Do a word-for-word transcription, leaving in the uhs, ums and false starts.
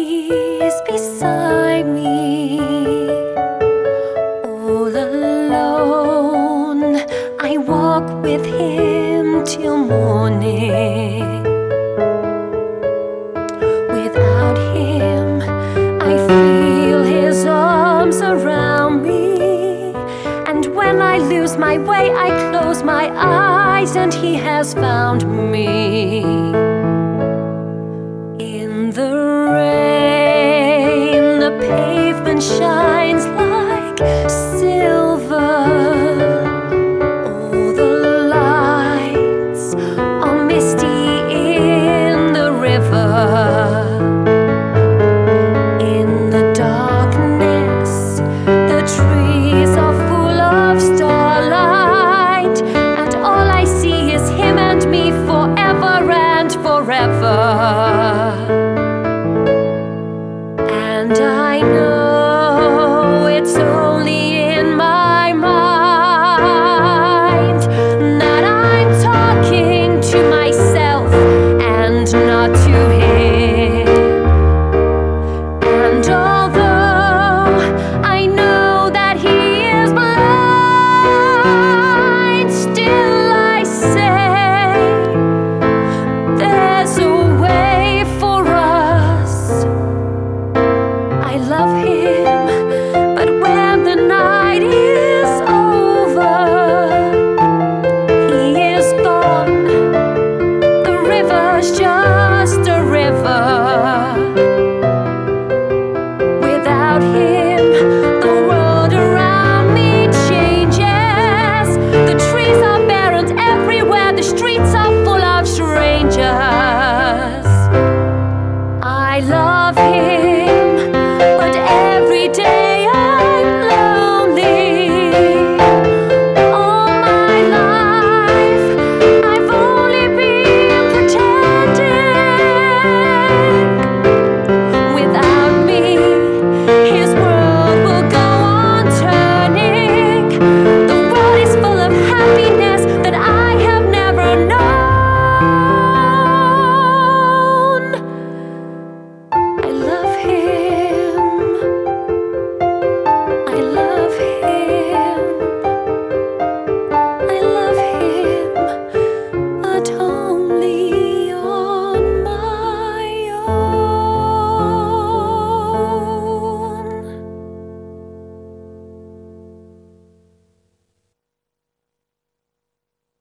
He's beside me, all alone. I walk with him till morning. Without him, I feel his arms around me. And when I lose my way, I close my eyes and he has found me. In the rain, the pavement shines like silver. All the lights are misty in the river. In the darkness, the trees are full of starlight, and all I see is him and me forever and forever. And I know it's only in my mind that I'm talking to myself and not to him. And although I know that he is blind, still I say there's a way for us. I love him, but when the night is over, he is gone. The river's just a river. Without him, the world around me changes. The trees are bare and everywhere the streets are full of strangers. I love him,